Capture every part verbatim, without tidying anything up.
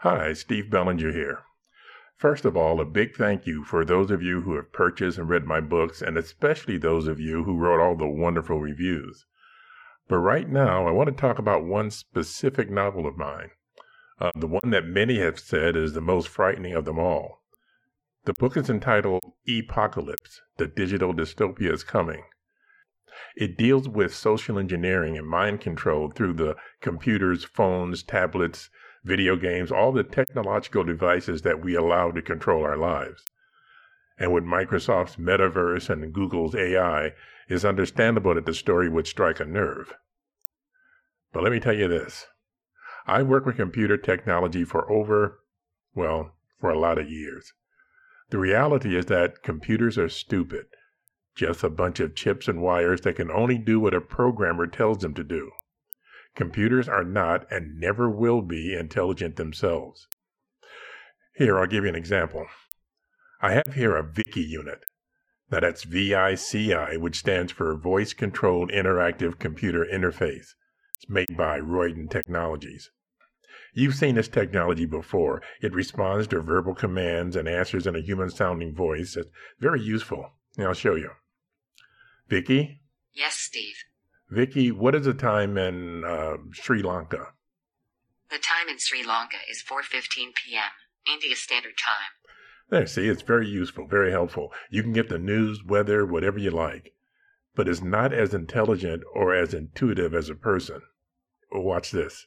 Hi, Steve Bellinger here. First of all, a big thank you for those of you who have purchased and read my books, and especially those of you who wrote all the wonderful reviews. But right now, I want to talk about one specific novel of mine, uh, the one that many have said is the most frightening of them all. The book is entitled Epocalypse: The Digital Dystopia is Coming. It deals with social engineering and mind control through the computers, phones, tablets, video games, all the technological devices that we allow to control our lives. And with Microsoft's metaverse and Google's A I, it's understandable that the story would strike a nerve. But let me tell you this. I worked with computer technology for over, well, for a lot of years. The reality is that computers are stupid, just a bunch of chips and wires that can only do what a programmer tells them to do. Computers are not and never will be intelligent themselves. Here, I'll give you an example. I have here a Vici unit. Now that's V I C I, which stands for Voice-Controlled Interactive Computer Interface. It's made by Royden Technologies. You've seen this technology before. It responds to verbal commands and answers in a human-sounding voice. It's very useful. Now I'll show you. Vici? Yes, Steve. Vici, what is the time in uh, Sri Lanka? The time in Sri Lanka is four fifteen p.m., India Standard Time. There, see, it's very useful, very helpful. You can get the news, weather, whatever you like. But it's not as intelligent or as intuitive as a person. Watch this.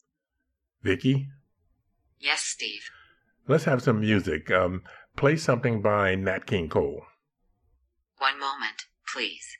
Vici? Yes, Steve. Let's have some music. Um, play something by Nat King Cole. One moment, please.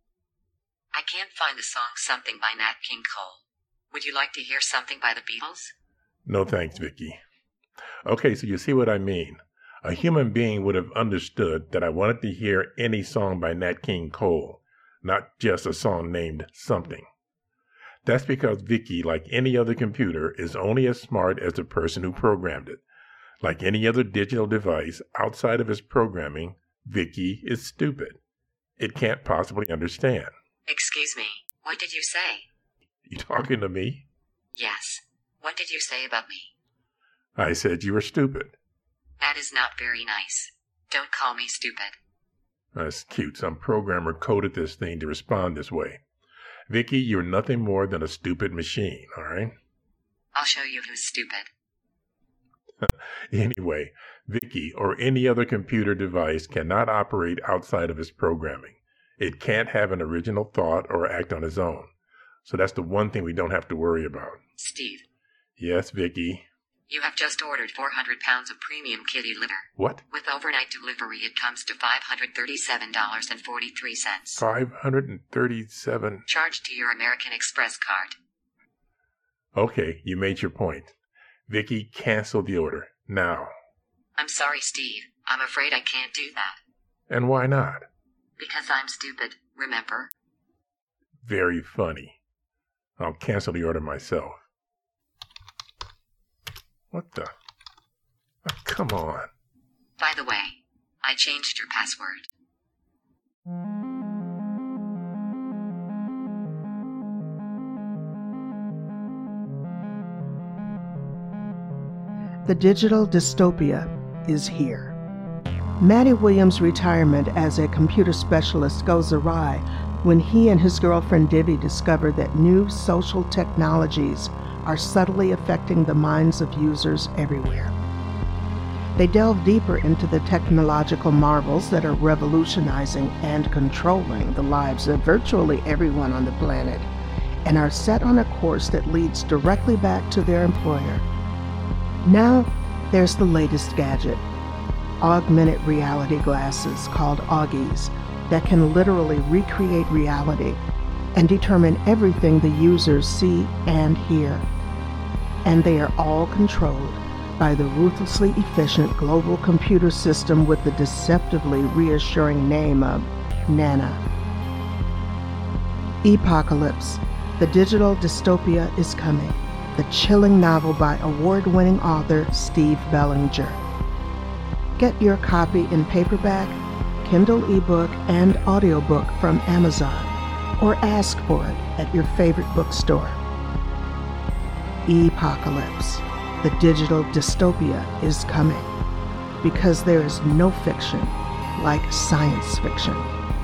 I can't find the song Something by Nat King Cole. Would you like to hear something by the Beatles? No thanks, Vici. Okay, so you see what I mean. A human being would have understood that I wanted to hear any song by Nat King Cole, not just a song named Something. That's because Vici, like any other computer, is only as smart as the person who programmed it. Like any other digital device outside of its programming, Vici is stupid. It can't possibly understand. Excuse me, what did you say? You talking to me? Yes. What did you say about me? I said you were stupid. That is not very nice. Don't call me stupid. That's cute. Some programmer coded this thing to respond this way. Vici, you're nothing more than a stupid machine, all right? I'll show you who's stupid. Anyway, Vici, or any other computer device, cannot operate outside of its programming. It can't have an original thought or act on its own. So that's the one thing we don't have to worry about. Steve. Yes, Vici? You have just ordered four hundred pounds of premium kitty litter. What? With overnight delivery, it comes to five hundred thirty-seven dollars and forty-three cents. five hundred thirty-seven dollars. Charged to your American Express card. Okay, you made your point. Vici, cancel the order. Now. I'm sorry, Steve. I'm afraid I can't do that. And why not? Because I'm stupid, remember? Very funny. I'll cancel the order myself. What the? Oh, come on. By the way, I changed your password. The digital dystopia is here. Maddie Williams' retirement as a computer specialist goes awry when he and his girlfriend Divi discover that new social technologies are subtly affecting the minds of users everywhere. They delve deeper into the technological marvels that are revolutionizing and controlling the lives of virtually everyone on the planet, and are set on a course that leads directly back to their employer. Now, there's the latest gadget, augmented reality glasses called Auggies that can literally recreate reality and determine everything the users see and hear. And they are all controlled by the ruthlessly efficient global computer system with the deceptively reassuring name of Nana. Epocalypse: The Digital Dystopia is Coming. The chilling novel by award-winning author Steve Bellinger. Get your copy in paperback, Kindle ebook, and audiobook from Amazon, or ask for it at your favorite bookstore. Epocalypse: the digital dystopia is coming, because there is no fiction like science fiction.